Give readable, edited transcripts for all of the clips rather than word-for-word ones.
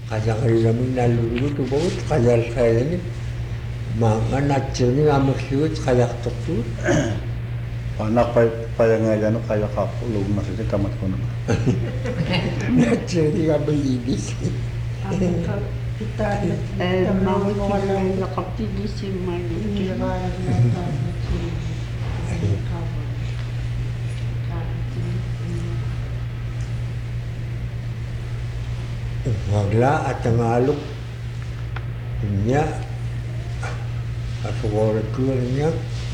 qasaqillamik nallugut upagit qasalqaadani maanganatsuuni aamерлugit qajartortugut anak payangayano kaya kapulog na siya kamat ko naman. natsuuni qabilibis magla at nangalok niya asukorat ko niya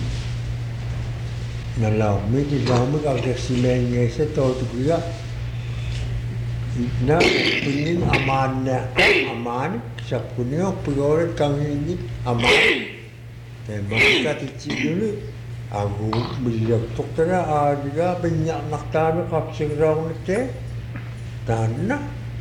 nalaumi di lamig ang kasimenya sa todo kuya na pinin aman sa kunyo pigoret kang hindi aman bakit itsiguli ako bilang tuktara adiga banyak naktano kapsigraw nite tana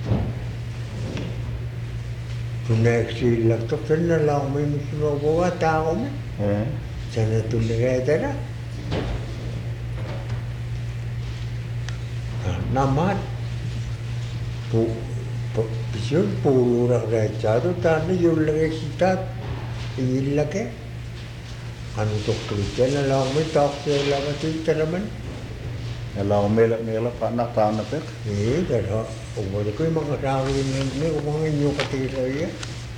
tunay sila tuktar na lang may misunogawa tao mo sana tunay na naman pisyon puro rakyado tani yung lagay sitat ingin laki ano tuktar dyan na lang may taksa lang at ito naman Kalau mela panak tahu nak pek. Dah. Umur ko yung mga tao ni mga inyo katila ya.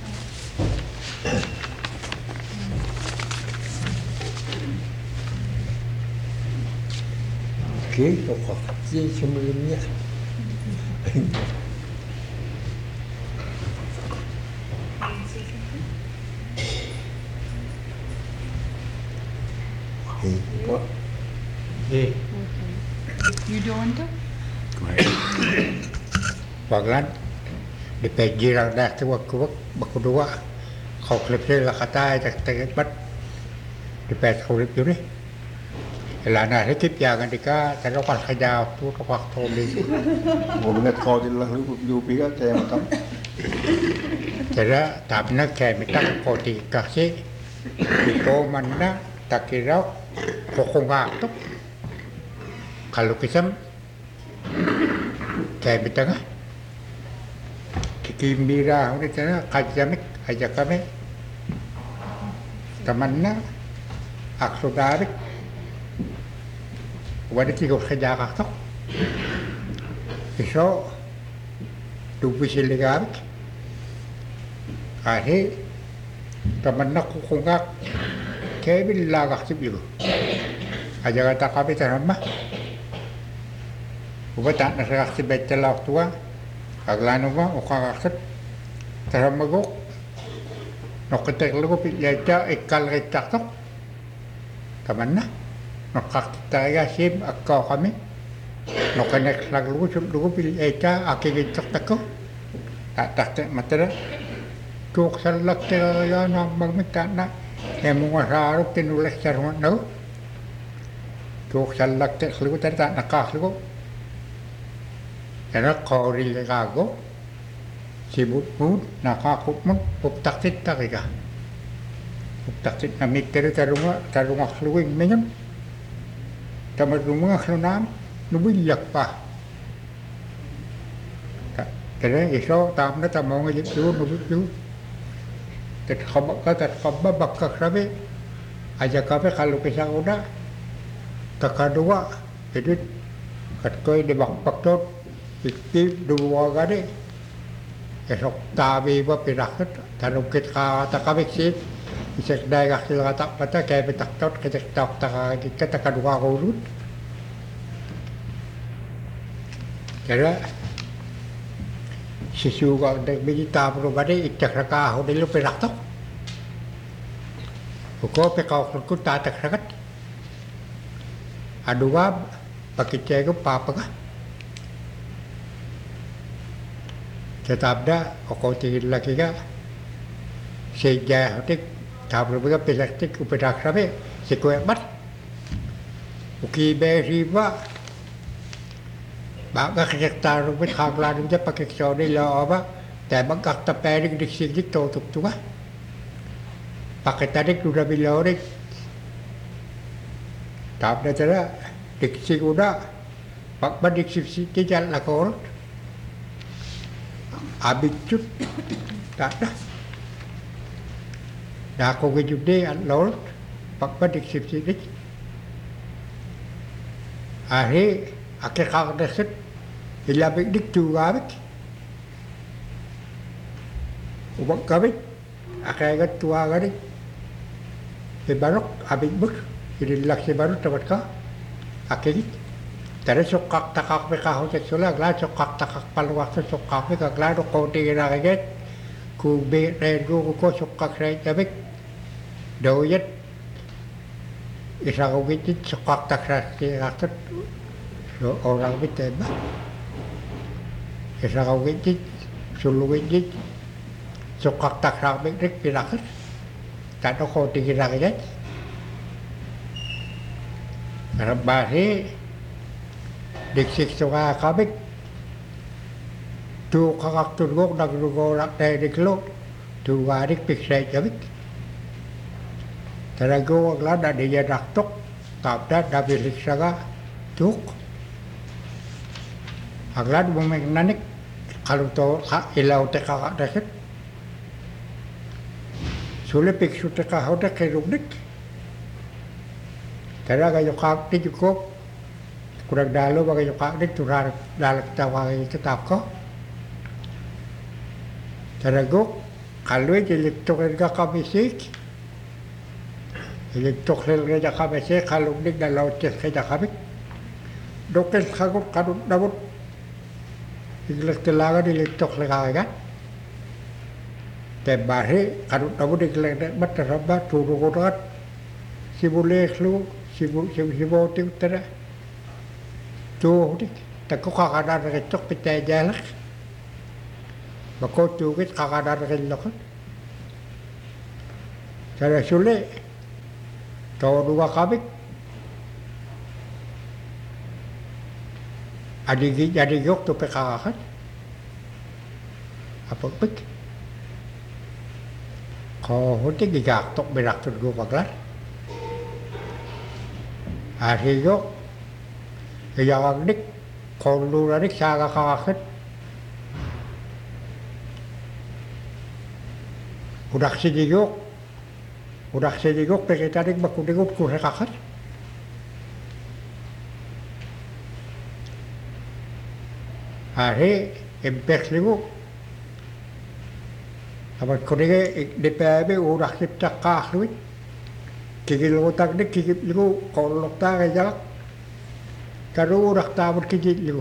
Okay, so kasi sumulim niya. Okay. You don't want to? Paglan di pegirang dah tu aku bakudua kau klip ni lah kata tak bat di pet kau klip ni elana hekip jangan dika terlalu kerja tu waktu ni Bukan kau di lah lu pihak saya macam. Jadi tapi nak kayak minta kau dikasih itu mana tak kira kau ngak tu kalau kisam kayak minta kan Kimbira, udah cina kajamik, aja kami temannya, aku tarik, wadah tiga kerja kakak, iso, dubi siligabik, ahe, temannya kukungak, kebil lagak sibiru, aja kata kami terima, ubah tak nak reaksi betul lah tua. Aglano ba o kakakit taramagok noketek lugo piyaja ikal retaktok taman na nokakitaya sim akaw kami nokenek lag lugo sum lugo piyaja akigitok tako tatakte matera tuk salak ya na magmita na emunga sarok tinulis sarong no tuk salak te lugo tata nakak lugo Karena kau rilai kago, sibut pun nak aku pun taktit tak ika, taktit namik terumah keluing menyam, tamar rumah kelunam, nubilak pa. Karena iso tamna tamong ngajib tu nubil, terkabak bakak rabi, aja kafe kalau kisah udah, takadua, jadi katkoi di bakpak tu. Ikti dua kali, esok tabi buat pirakat, taruh kita takabik sih, bisa daerah kita tak pada kayak petak tot, kita tak kedua urut. Jadi sisu kalau dah berita berubah ikut rakah, udah lu pirak tot. Kau pekau kerukut tak rakat. Aduh, pakai cekuk apa kah? Tetap dah, kau tinggal lagi kan? Sejak itu, tahun berapa pelaktik uperak sahaja, sekuat mat. Uki beriba, bangga kerja rupet hamlan itu pakai soni lah apa, tapi bangga terperik di sini tutup tua. Pakai tarik sudah bilarik, tahun dah cerah, diksi sudah, bangga diksi jalan lah korot. Abitut tak dah. Dah ko ke jude at lol pakpa dik sip sidik. Ahe ake kak deset ilabik dik tuwabik. Ubak kabik ake agat tuwagadik. Ibarok abik buk ililak si barut dapat ka ake dik. Tare sokak takak pe ka hotek sola gla sokak takak paluak sokak pe ka gla do ko ti ra get ku be re go ko sokak re tabik do yet isa ko git sokak tak ra ti rakat so orang bite ba isa ko git sulu git sokak tak ra be rik pi rakat ta do ko ti ra get rabbahi diksik soka kabik tu kakak turgok nak rugo rak teh diklo tu warik piksai kabik terago agla da dia daktok tapda da bilik saga tuk agla bumeng nanik kalau to ilau te kakak deket sule piksu te kakak de kerubdik teraga yokak di cukup kurang dalu bagai joka dik turar dalek tawai tetap ko terago kalau jelik tok ga kabisik jelik tok ga kabisik kalau dik dalau tes ga kabik dokes kagut kadut dabut jelik telaga jelik tok ga tebahe kadut dabut jelik bat rabba turu korat sibule lu sibu tera tu dik tak ko kakadar ke tok pite jalak bako tu ke kakadar ke lokot cara sule to dua kabik adi yok tu pe kakakat apa pek ko hote gigak tok berak tu go baglar ari yok yang dik kalau dik saga kakak udah sejigok pakai tarik baku dikut kurang kakak hari impact liu apa kau dek DPRB udah cipta kahluit kikil otak dik kikil liu kalau tak aja Karu udah tabur kijit lu,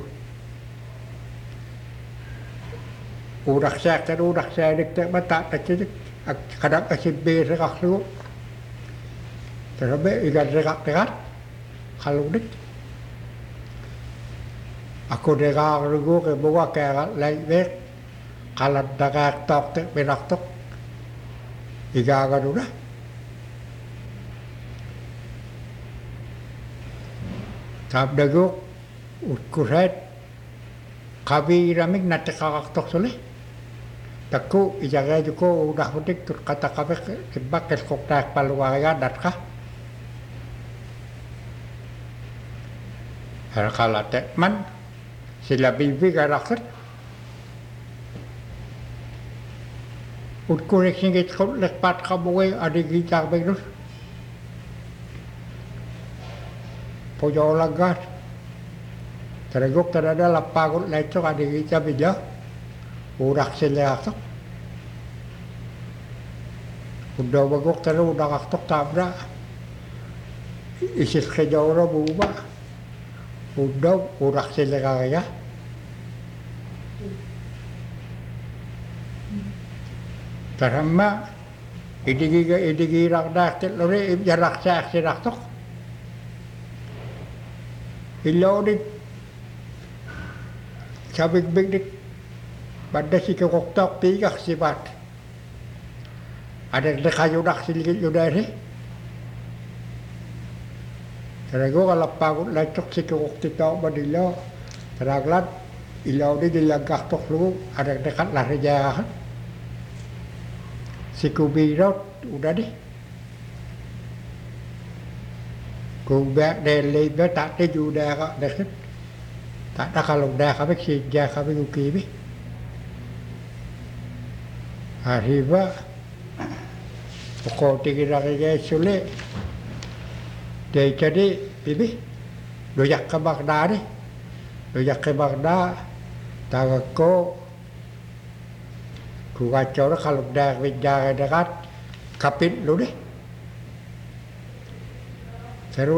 udah saya dik tak mata tak kijit, kadang kasih beri kak lu, terus ikan dekat, kalau dik, aku dekat lu ke bawah ke lain bek, kalau dekat tok tak berak tok, ikan kan udah. Kap dago utkuret kabi ramik nate kakak tok soleh takku ijaga juko udah udik tur kata kabe kebak keskok tak paluaya datka hal kalate man sila bibi karakter utkurek singit kau lekpat kaboe adik gijak begus Pojo lagas, tergok terada lapagut lecok adik kita bija, urak seleak tok, udah bagok terus udah kaktok tabra, isis kejauhan berubah, udah urak seleak ya, terima, idigi rak tek lori jarak serak tok. Ilau dik sabik big dik pada si kekok tiga sifat ada dekayu dak silikit yuda ni terago kalau pagut lecok si kekok tiga badilo teraglat ilau dik dilagak tok lu ada dekat lari jahat si kubirot udah deh cô bé đèn lên bé tạ cái dù đè có đẹp hết tạ đã khá lồng đè khá biết gì đè khá biết kỳ biết Arriba, pokok tinggi lagi sulit. Dia jadi, bibi, doyak ke Baghdad ni, doyak ke Baghdad, tagako, kacau lah kalau dah bicara dekat, kapit lu deh. Saya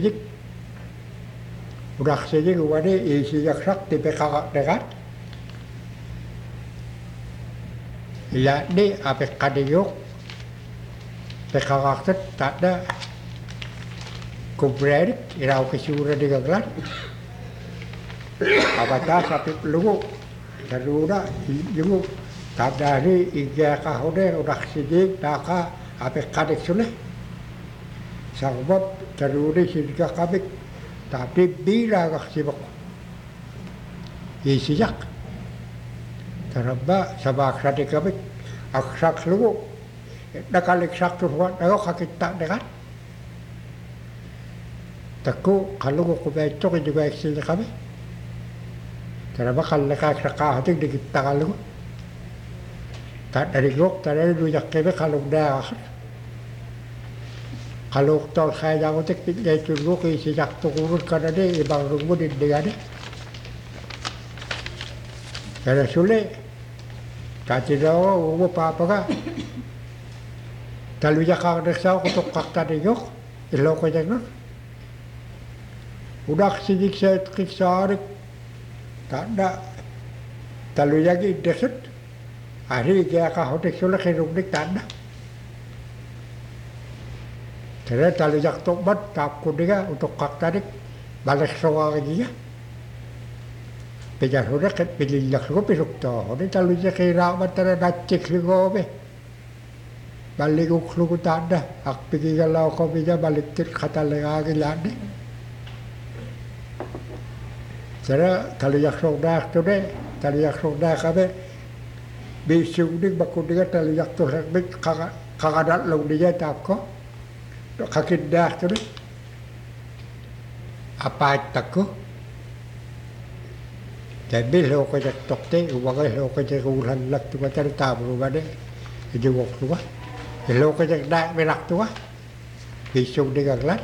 udah sejik, wadi isi jaksak di PKK dekat. Ya ni apa kadiyuk PKK tak ada kubredik irau kesura di gaglan apa tak tapi lu terura juga tak dari iga kahode udah sejik tak apa kadik sudah sahabat teruri sejak kabik tapi bila sibuk isiak teraba sabak sadik kabik aksak lu nakalik sak tuan aku kakit tak dekat taku kalau aku becok juga eksil kami teraba kalau kakak hati di kita kalau tak dari gok tak dari dua kebe kalau dah kalau tol saya jangan tek pinjai tunggu ke sejak turun karena dia ibang rumah di dia deh karena sulit Kaci daw, apa ka? Taluya ka sa kutok kakta diyo, ilo ko dyan. Udah sidik sa kiksaarik, tanda taluya gi desut, hari kaya ka hotek sula kinugnik tanda. Tere taluya tokbat tap ko diga untuk kakta dik, balik sawa ka Pejar sudah ket pilih ko pisuk to. Ini talu je kira batara dacik ko be. Balik uklu ko tada. Ak pigi kalau ko bija balik tit kata lega gilade. Sera talu jak sok dah tu de. Talu jak sok dah kabe. Bisuk dik baku diga talu jak tu sak bik kakadat long dia tak ko. Kakit dah tu de. Apa tak ko? Tapi lo ko jak tokte, ubaga lo ko jak ulan lak tu macam tahu berubah deh, itu waktu tu. Lo ko jak dah berak tu, besok dia gaglan.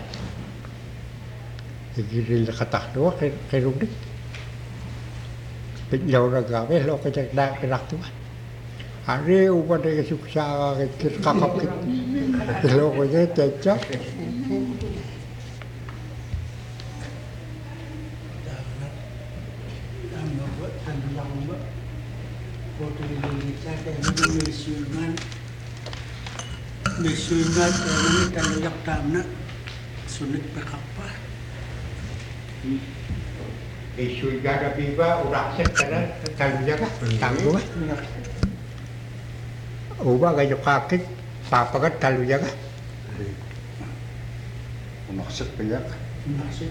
Jadi kata tu, kerung deh. Penjauh raga, lo ko jak dah berak tu. Hari ubah dia suksa, kakap kita, lo ko jak cecak. Misuingat ini kalau yak tamna sulit berapa? Isu jaga biba udah set karena kalau jaga tangguh. Ubah gaya kakit papa kan kalau jaga. Maksud banyak. Masih.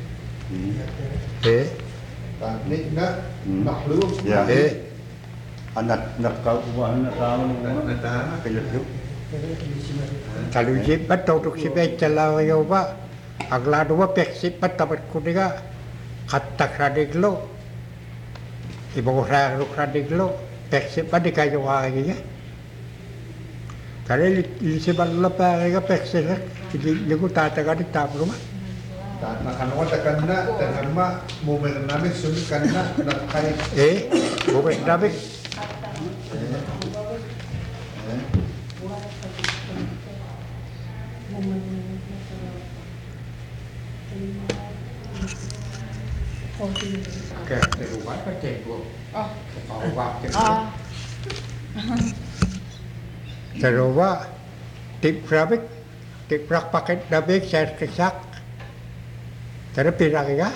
Ini nak makhluk. Ya. Anak kau buah anak tahu kerja tu. Kalau jibat tahu tu si becel lah ya ubah. Agla dua pek sipat dapat kudiga katak radiglo. Ibu saya ruk radiglo pek sipat di kayu lagi ya. Kalau li sibat lepas lagi pek sipat di ku tata kadi tak rumah. Tak nak wata kanna dan nama momen nabi sulit kanna nak kai. Bukan nabi. Oke, terus apa cekuk? Kalau waktu terus tip rak paket dabik saya kesak. Terus pirang ya?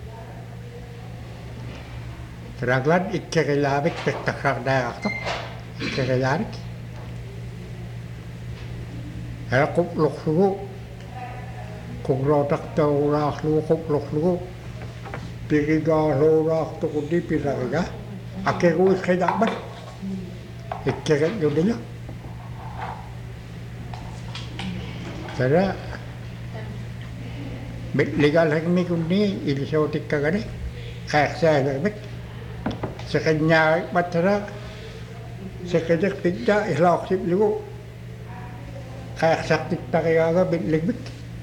Teraglan ikkelabik petakrak dayak tu, ikkelabik. Kalau kupluk lu, kugrotak tu rak lu kupluk lu. Pikiga lorak tu kundi piraga, akhirnya kaya ber, ikut judulnya. Karena legal hekmi kundi ini seotik kagak deh, kayak saya bet, sekenya batera Sekejap tidak ihlak sip juga. Kayak sakit takayaga bitligbit.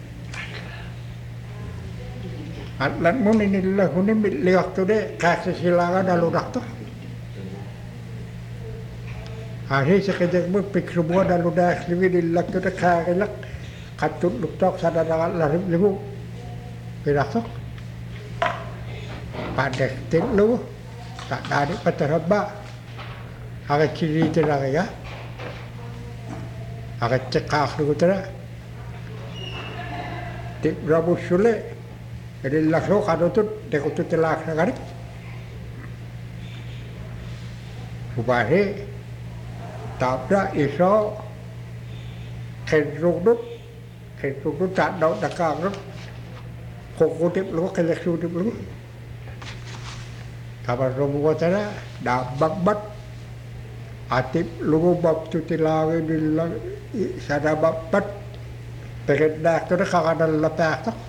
Atlan mo nila hunin bitliak to de kayak sesilaga daludak to. Hari sekejap mo piksubuan daludak liwi dilak to de kayak ilak katut luktok sadadagat larip libu. Pirak to. Padek tin lu tak dari pataraba. Agak ciri tera ya. Agak cekak lu tera. Tik rabu sule. Jadi laksok kado tu dekut telak nagari. Ubahri tabra iso kedruk tak dau dakak lu. Kokutip lu kelek sudip lu. Kabar robu tera dabak bat. Atip lugu bab tu tilagi bilang sada babat pengen dak tu kakadal lepas tu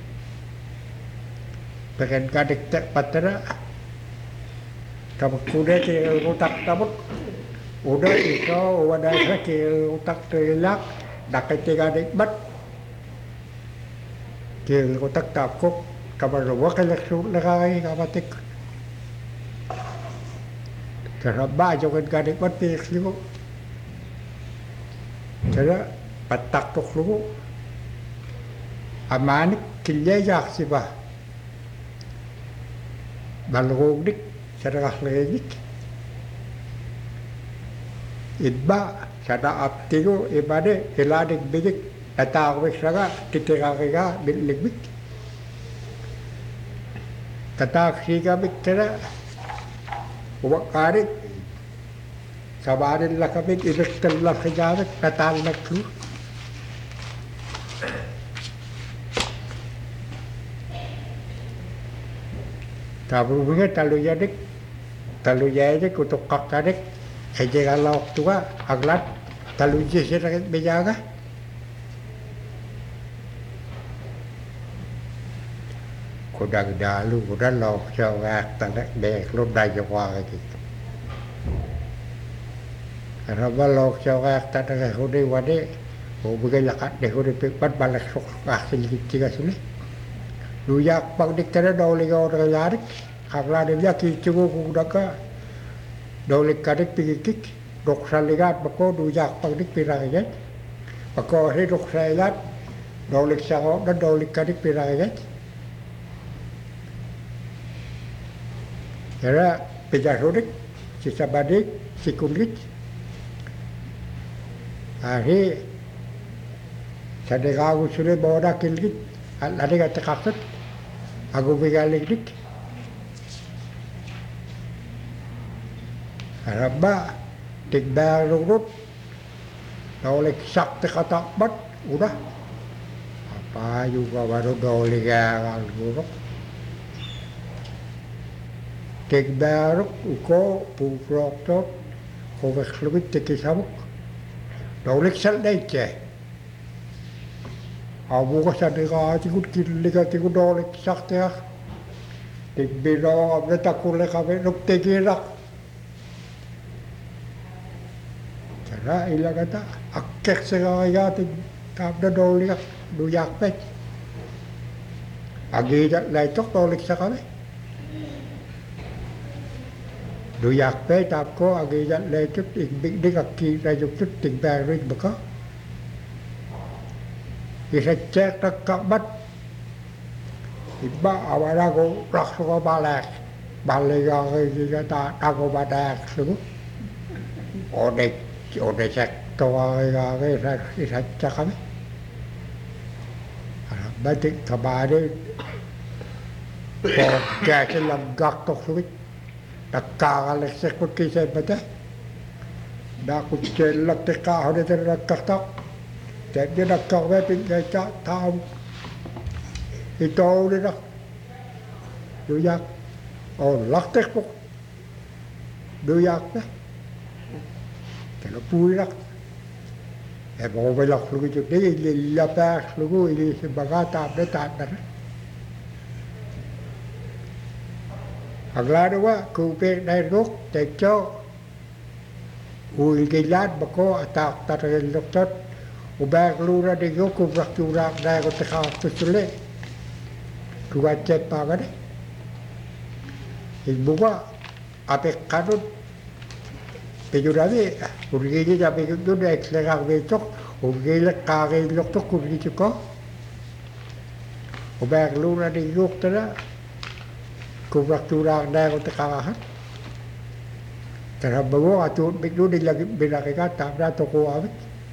pengen kadik tak patera kamu kuda ke utak tabut udah itu wadah ke utak telak dak kadik bat ke utak takuk kabar robo kelak su lekai kabatik Cara baju kan kadek batik lu. Cara patak tok lu. Amanik kilya si bah. Balrog dik cara kahlegik. Idba cara aptigo ibade iladik bidik tatak saga kitiraga bilik. Tatak siga biktera Uwak karik, kabarin lah kami ibig telah kejawat, katal naklu. Tabu bunga talu yadik untuk kakarik, aja kalau tua aglat talu jisir bejaga. Kudang dalu, kudang lok jawab tanah dek lom dah jawab gitu. Karena balok jawab tanah kudai wade, bukan lakat dek kudai pekat balak sok sedikit tiga sini. Luyak bang dik tanah daulik orang yarik, kakla dia kicugu kudaka, daulik kadik pigikik, dok saligat bako luyak bang dik pirangajat, bako he dok saligat, daulik sahok dan daulik kadik pirangajat. Kira pejarudik, si sabadik, si kulit. Hari sadega aku sudah bawa kilit, ada kata kasut, aku bigalik dik. Rabba, tik barurut, daulik sak kata bat, udah. Apa juga baru daulik yang buruk. Kek baruk uko pukrok tot ko vekhlubit teki sabuk daulik sal daiche abu ko sadega tikut killiga tikut daulik saktea tik biro abeta kulle kabe nuk tegirak cara ila kata akkek segaya tik tabda daulik duyak pet agi dat laitok daulik sakabe Duyak pe tap ko agijan le chút big dik akki ra juk chút ting ba rit baka. Isa cek tak kabat. Iba awara ko rak so balak. Balega ga ta ko badak su. Ode cek to ga ga isa cakame. Batik kabade. Ko ka lam gak to su. Nakkakalek sa kut kisay ba tayo? Nakut chelak te kaho de ter nakaktak. Tek de nakkakwepin kay tao. Ito ulit nak. Duyak. O laktek po. Duyak na. Kaya puyak. E mo may laklugi ito. Di ilapas lugu. Ili si baga tabla tabla. Agla wa kupek dai ruk tek cho Uigilan bako atak taril doktor ubak lura de yo ku braktura da ko taka tusule kuwa cepa gade ibuga ape kadut pejurabe urgili da pejudo da eklega betok urgili kage doktor kurgi ko ubak lura de yo tara ku braktura da ko taka Tara bago atun bigdo di lagi bilakika tabra toko awit.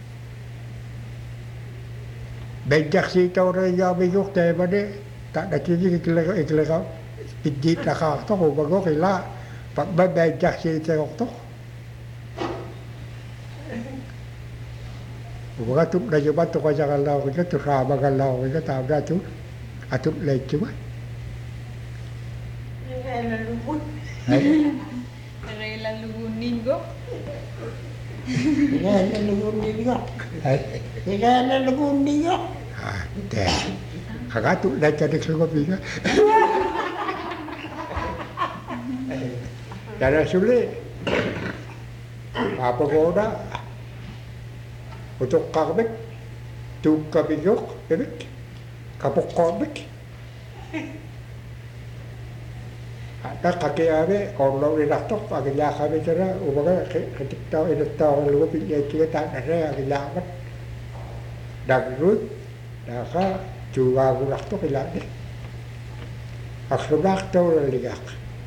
Bejak si tau raya bigok te bade tak da kiri iklega pidit laka to ko bago kila pak ba bejak si te to. Buka tu da jobat to kaja kalau kita tu raba kalau kita tabra tu atun le cuba. Rela luguningo. Gana lugundiga. Gana lugundiga. Ah, deh. Agak tu dah jadi keluar pinga. Jadi sulit. Apa kau dah? Untuk karbik, tu kabijok, bebek, kapok karbik. Ada kaki abe, kalau di laptop agak jauh abe cara, ubaga ketika itu tahu lalu pilih kita tak ada agak jauh. Dah gerut, dah ka juga aku laptop hilang deh. Aku laptop lihat.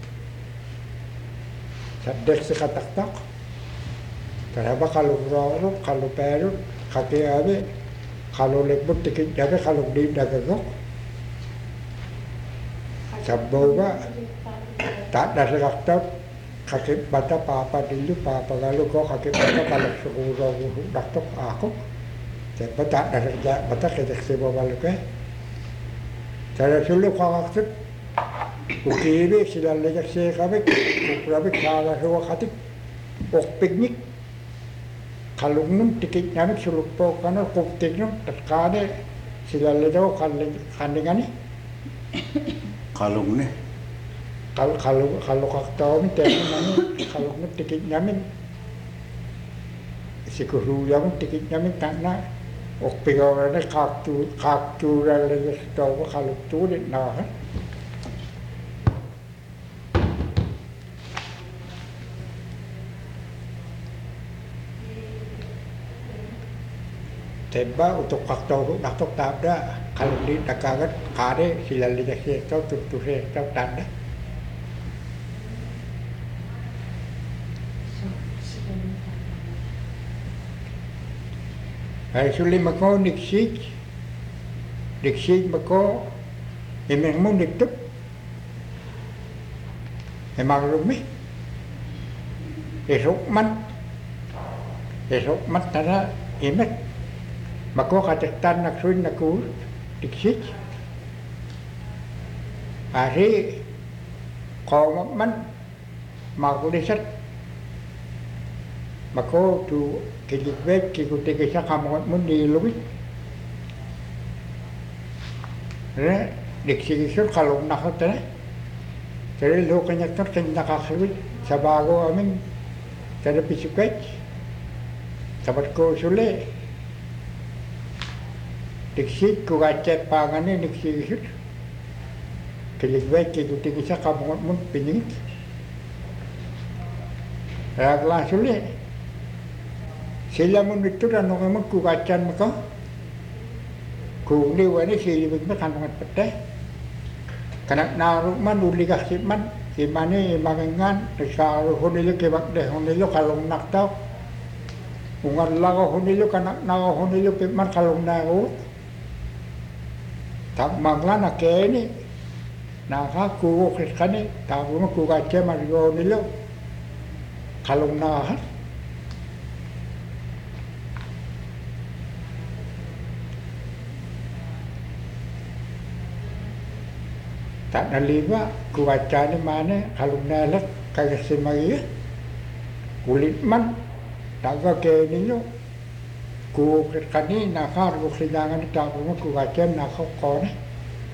Sadek sekatak tak. Kenapa kalau orang, kalau perut, kaki abe, kalau lekbut dikit jaga, kalau di dagangok, sabbawa. Tak ada sektor kakek bata papa dulu papa lalu kau kakek bata kalau suruh doktor aku cepat tak ada kerja bata kita sebab lalu ke cara sulu kau maksud ukiri sila lejak saya kami ukurabi kalau suruh hati ok piknik kalau nung tiket kami sulu po karena kau tiknum terkade sila lejak kandingan ni Kalung nih. Kalau tahu ni temu kalau ni tiket nyamin si guru yang tiket nyamin tak nak pegang ni kaktu lagi tahu kalau tu ni nah tembak untuk kaktu nak tak ada kalau di dagangan kade sila lihat saya tahu tu saya tahu tanda Ay sulit mako niksik mako emang mau niktup emang rumi esok man tara emek mako kacetan nak suin naku niksik hari kau man mako disat mako tu kejibet kikuti kisah kamu mundi lebih, ne diksi kisah kalau nak tu ne, jadi lo kenyak tu kenyak akhirat sabago amin, jadi pisuket, sabat ko sule, diksi ko gacet pangan ni diksi kisah, kejibet kikuti kisah kamu mundi pining, raglah sule. Sila mun itu dan orang mun ku kacan maka ku ni wani sila bin makan banget peteh kanak naruh man uli kasih man imane magengan risau honilu kebak deh honilu kalau nak tahu ungan lago honilu kanak nago honilu man kalau nago tak mangla nak ni nak aku kini tahu mun ku kacan mario honilu kalau nak tak naliwa kuaca ni mana kalau nalak kaya semaya kulit man tak ke ni lo ku kani nakar ku kedangan tak ku kuaca nak kau ni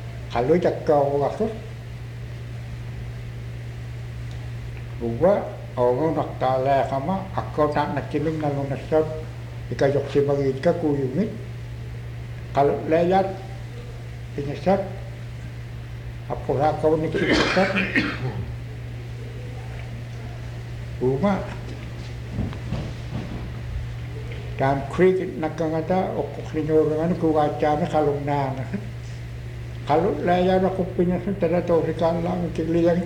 kalau tak kau waktu buat Oo, naktala ka ma. Ako na nakiling na lunasot. Ikayok si magid ka kuyungit. Kalau layat, pinasat. Apura kau ni kisat. Uma. Dam creek nakangata o kuklinorangan kuwachana kalungna. Kalau layat ako pinasat tara to rikan lang kigliang.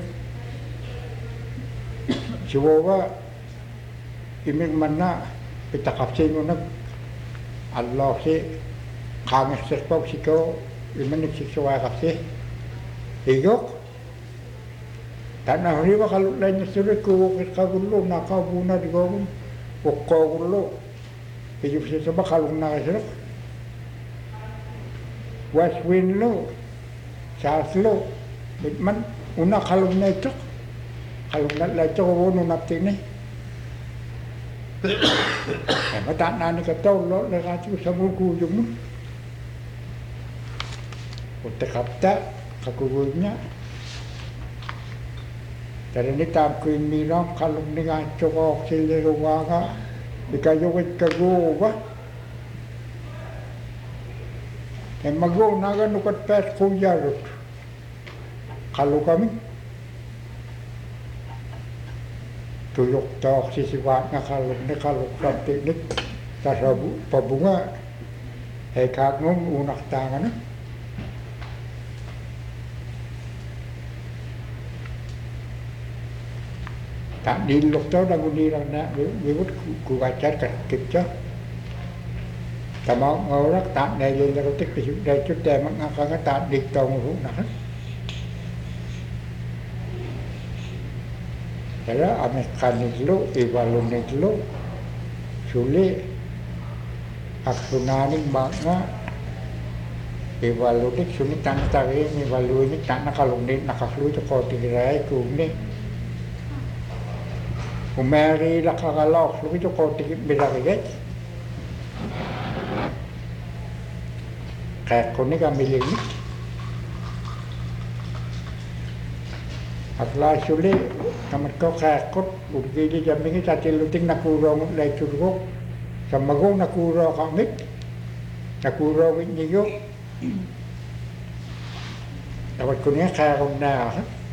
Siwawa imig mana pitakapsin mo nag Allah si kangas sekpok siko iman nagsiksiwa kasi igok tanah riba kalau lain sulit ko kagulo nakabuna di ko kagulo pijuk si sabak kalau nakasirap west wind lo south lo man una kalau na ito kalau nak lecok wono napti ni, mata nani katau lo lekat tu samul kujung, utek kapta kakugunya, dari ni tam kuin mirang kalau ni ngacok oksile ruwaga, dikayuwit kaguwa, magaw naga nukat pet kujarut, kalau kami tuyok tok sisiwat nakalok sa teknik sa pabunga ay kagnom unak tangan na tak nilok tau nagunirang na biwot kuwacat kakip tamang ngorak tak nilin narotik pisuk day chut temang ngakanga tak diktong na Kaya amekan niglo, ibalon niglo, suli, aksunaning mga, ibalon nik, suni tangtari, ibalon nik, tak nakalunit, nakaslu, ko tigiray, kumni. Umeri lakakalok, luki ko tigit bilagigit. Kaya ko ni kamiling nik. Afla suli, kamat ko kakot, urgili jamingi tatiluting nakurong lay turgok, sa magong nakuro kamit, nakuro niyo. Dapat ko niya karong na.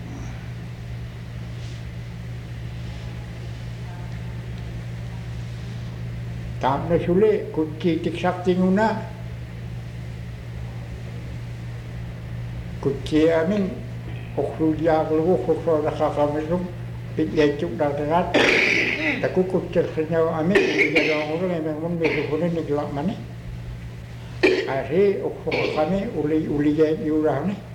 Tam na suli, kutsi tiksak tinguna. Kutsi amin, okrulia kalau kau nakakamirum pinjecuk darat aku kucek senyawa amin jadi orang yang memang besoknya nigelak mana hari okru kami uli jadi urang ni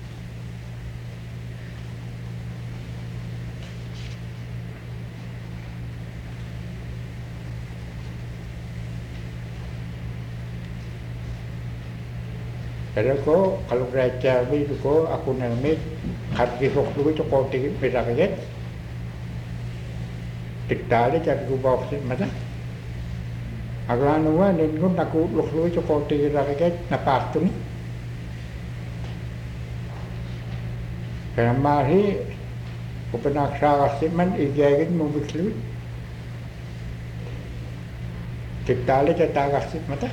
Jadi kalau raja itu aku namit hati sok itu kau tinggi beda kaget, tidak ada jadi gubah sih macam. Agak nuan dan pun aku luk itu kau tinggi beda kaget, napak tu ni. Kerana mari aku pernah salah sih man igagin mubiklu, tidak ada jadi agak sih macam.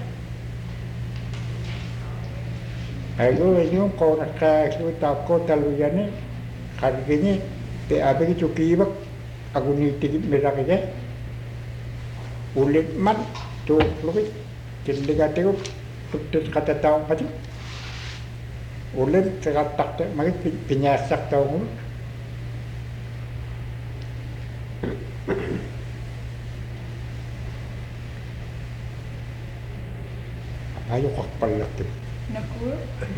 Aku ini kau nak kau tak kau terlalu ni, hari ini te apa ki cuki bak, aku ni tinggi merah kerja, ulit man tu lebih, jadi kata aku tu kata tahu macam, ulit kata tak, macam penyasak tahu. Ayo kau pelak tu. Naku.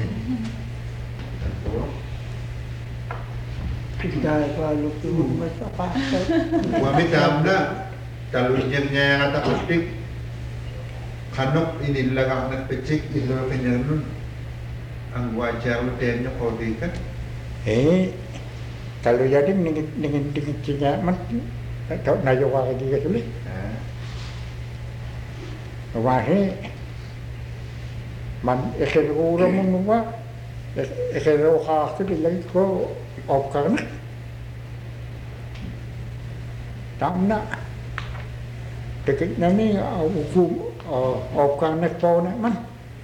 Dahil kalau tu macam apa? Wami kamna kalau yang kata kustik kanok ini lagak nak pecik itu penyerun ang wajar utenya kau dikan. Kalau jadi dengan Cina mati, tak nak jawab lagi ke sini. Wahai man ekero orang mengubah ekero khas tu lagi ko opkarna Tamna. Tekik nani hukum opkan nek po nek man.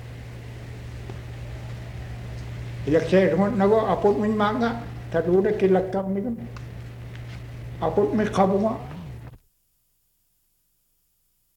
Ilak saya rumah nago apot min manga. Tadu nek kilakam ni kan. Apot min kabunga.